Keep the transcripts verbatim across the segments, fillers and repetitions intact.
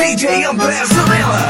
D J André Zanella.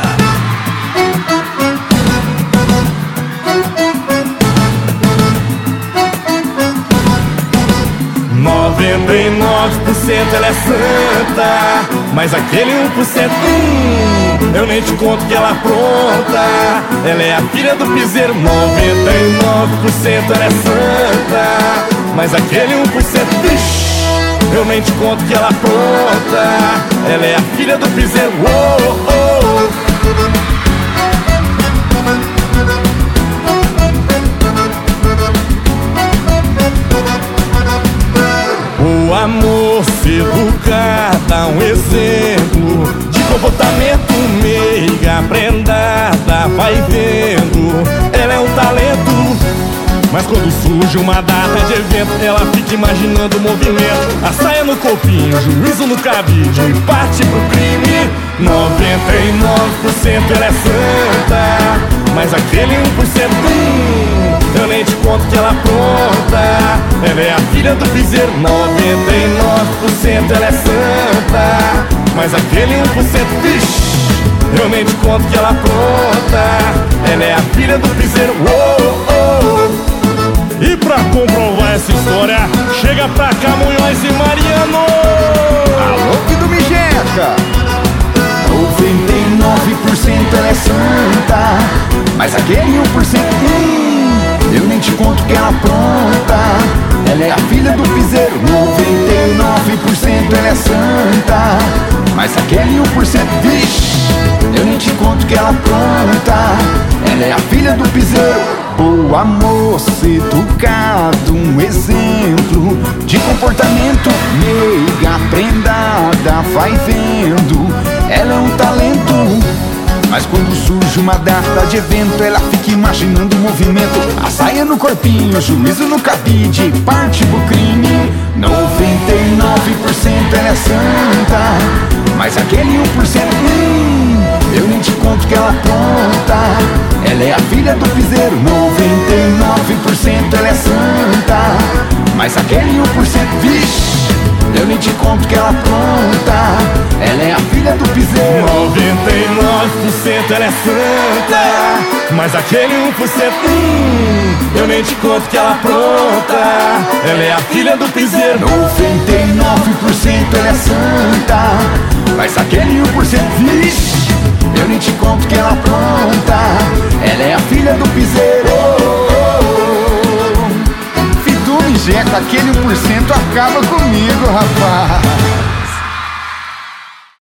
noventa e nove por cento ela é santa, mas aquele um por cento, hum, eu nem te conto que ela apronta. Ela é a filha do piseiro. Noventa e nove por cento ela é santa, mas aquele um por cento, vixi, eu nem te conto que ela apronta. Ela é a filha do piseiro. Oh, oh. Boa moça educada, um exemplo de comportamento meiga, prendada, vai vendo. Ela é um talento, mas quando surge uma data de evento, ela fica imaginando o movimento. A saia no corpinho, juízo no cabide e parte pro crime. Noventa e nove por cento ela é santa, mas aquele um por cento, hum, eu nem te conto que ela apronta. Ela é a filha do piseiro. Noventa e nove por cento ela é santa, mas aquele um por cento, vixi, eu nem te conto que ela apronta. Ela é a filha do piseiro. Oh, oh. E pra comprovar essa história, chega pra cá Munhoz e Mariano. Alô, que do Mijeca. Noventa e nove por cento ela é santa, mas aquele um por cento, hum, eu nem te conto que ela apronta. Ela é a filha do piseiro. Noventa e nove por cento ela é santa, mas aquele um por cento, vixe, eu nem te conto que ela apronta. Ela é a filha do piseiro. Boa moça educada, um exemplo de comportamento meiga, prendada, vai vendo. Ela é um talento, mas quando surge uma data de evento, ela fica imaginando o movimento. A saia no corpinho, juízo no cabide, parte pro crime. Noventa e nove por cento ela é santa, mas aquele um por cento, hum, eu nem te conto que ela apronta. Ela é a filha do piseiro. Noventa e nove por cento ela é santa, mas aquele um por cento, vixe, eu nem te conto que ela apronta. Ela é a filha do piseiro. Noventa e nove por cento ela é santa, mas aquele um por cento, hum, eu nem te conto que ela apronta. Ela é a filha do piseiro. Noventa e nove por cento ela é santa, mas aquele um por cento, vixe, eu nem te conto que ela apronta. Ela é a filha do piseiro. Oh, oh, oh. Fidu Mijeca, aquele um por cento acaba comigo, rapaz.